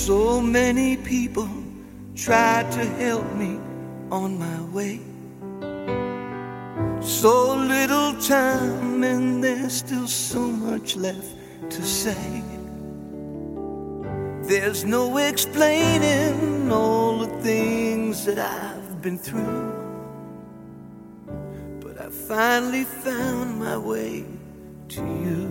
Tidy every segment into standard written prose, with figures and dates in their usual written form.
So many people tried to help me on my way. So little time and there's still so much left to say. There's no explaining all the things that I've been through, but I finally found my way to you.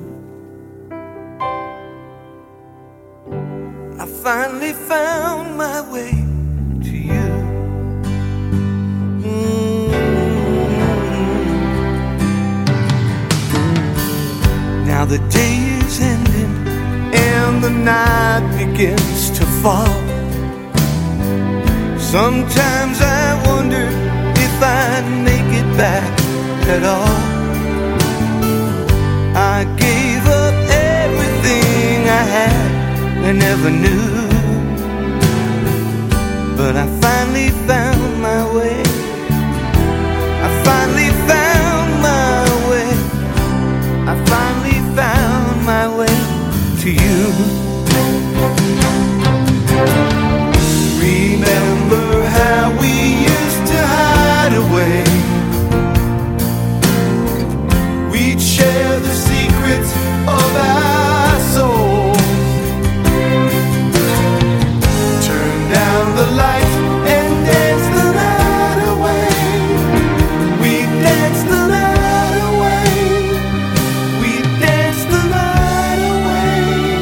I finally found my way to you. Now the day is ending and the night begins to fall. Sometimes I wonder if I'd make it back at all. I gave up everything I had and never knew, but I finally found my way. I finally found my way. I finally found my way to you. Remember how we used to hide away. We'd share the secrets of our soul. Turn down the lights and dance the night away. We'd dance the night away. We'd dance the night away.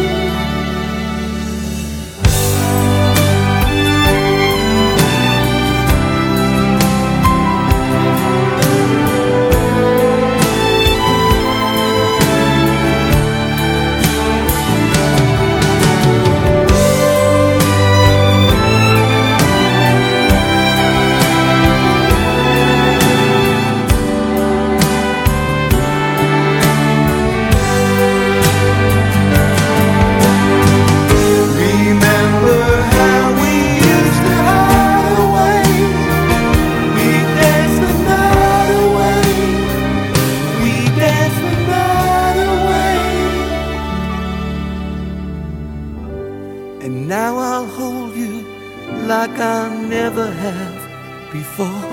And now I'll hold you like I never have before.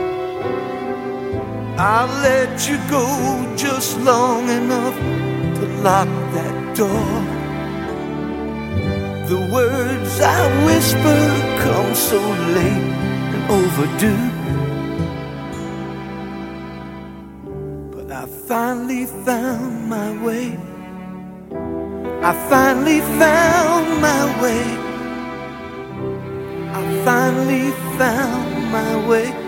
I'll let you go just long enough to lock that door. The words I whisper come so late and overdue, but I finally found my way. I finally found my way. I finally found my way.